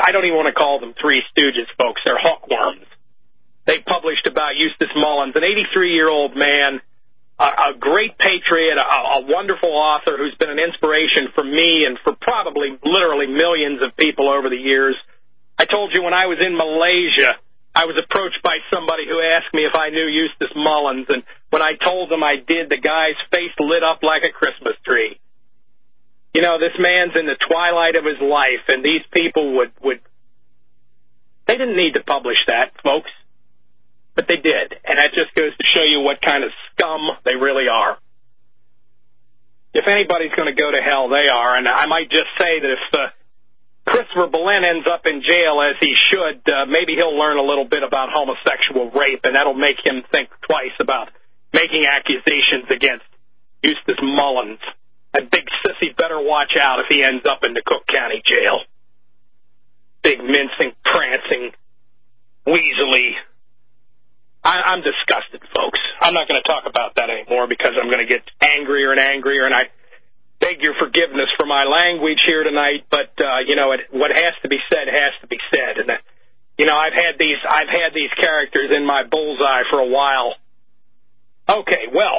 I don't even want to call them Three Stooges, folks. They're hookworms. They published about Eustace Mullins, an 83-year-old man, a great patriot, a wonderful author who's been an inspiration for me and for probably literally millions of people over the years. I told you when I was in Malaysia, I was approached by somebody who asked me if I knew Eustace Mullins, and when I told them I did, the guy's face lit up like a Christmas tree. You know, this man's in the twilight of his life, and these people would they didn't need to publish that, folks, but they did, and that just goes to show you what kind of scum they really are. If anybody's going to go to hell, they are, and I might just say that if Christopher Belen ends up in jail, as he should, maybe he'll learn a little bit about homosexual rape, and that'll make him think twice about making accusations against Eustace Mullins. That big sissy better watch out if he ends up in the Cook County Jail. Big mincing, prancing, weaselly. I'm disgusted, folks. I'm not going to talk about that anymore because I'm going to get angrier and angrier, and I beg your forgiveness for my language here tonight, but, what has to be said has to be said. And, I've had these characters in my bullseye for a while. Okay, well,